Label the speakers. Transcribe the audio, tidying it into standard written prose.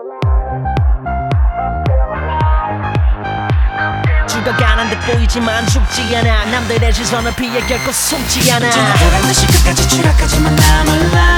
Speaker 1: 죽어가는 듯 보이지만 죽지 않아. 남들의 시선을 피해 결코 숨지 않아.
Speaker 2: 보란 듯이 끝까지 추락하지만 나 몰라.